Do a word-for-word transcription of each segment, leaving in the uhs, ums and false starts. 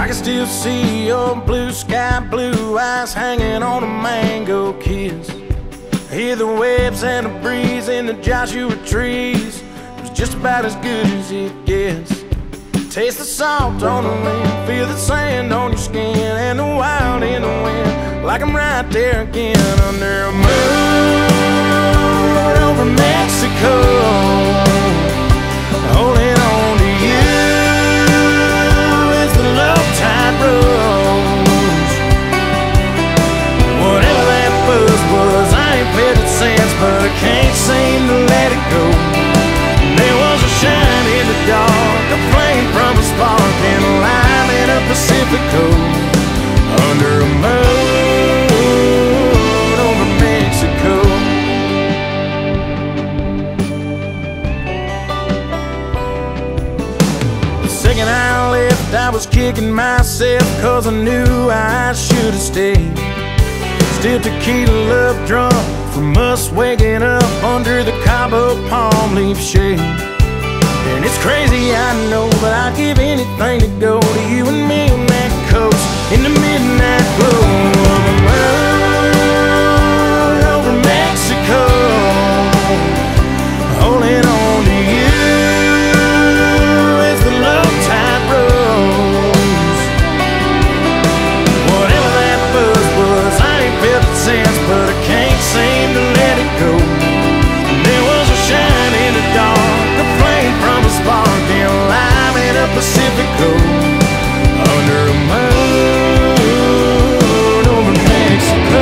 can still see your blue sky, blue eyes hanging on a mango kiss. Hear the waves and the breeze in the Joshua trees. It was just about as good as it gets. Taste the salt on the wind, feel the sand on your skin, and the wild in the wind, like I'm right there again under a moon over Mexico, holding on to you as the love tide rolls. Whatever that buzz was, I ain't felt it since, but I can't seem to let it go. There was a shine in the dark, a flame from a spark, and a light in a Pacifico under a moon over Mexico. The second I left, I was kicking myself, cause I knew I should have stayed. Still tequila love drunk from us waking up under the Cabo palm leaf shade. And it's crazy, I know, but I'd give anything to go to you and me on that coast in the midnight glow of a moon over Mexico, holding on to you as the love tide rolls. Whatever that buzz was, I ain't felt it since, but I can't seem to let it go. There was a shine in the dark, a flame from a spark, and a light in a Pacifico under a moon over Mexico.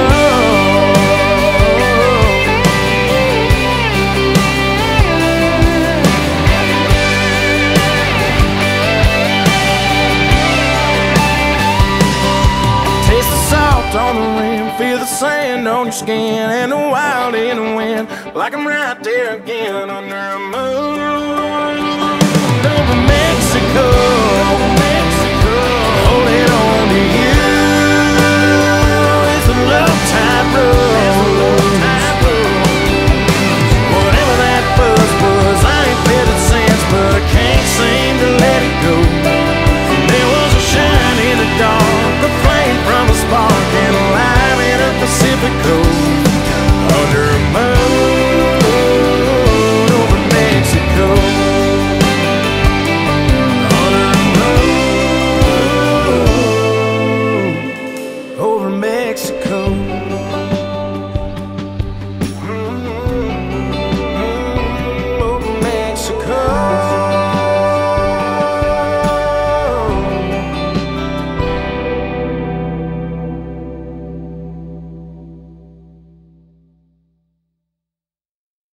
Taste the salt on the rim, feel the sand on your skin, and the wild in the wind, like I'm right there again under a moon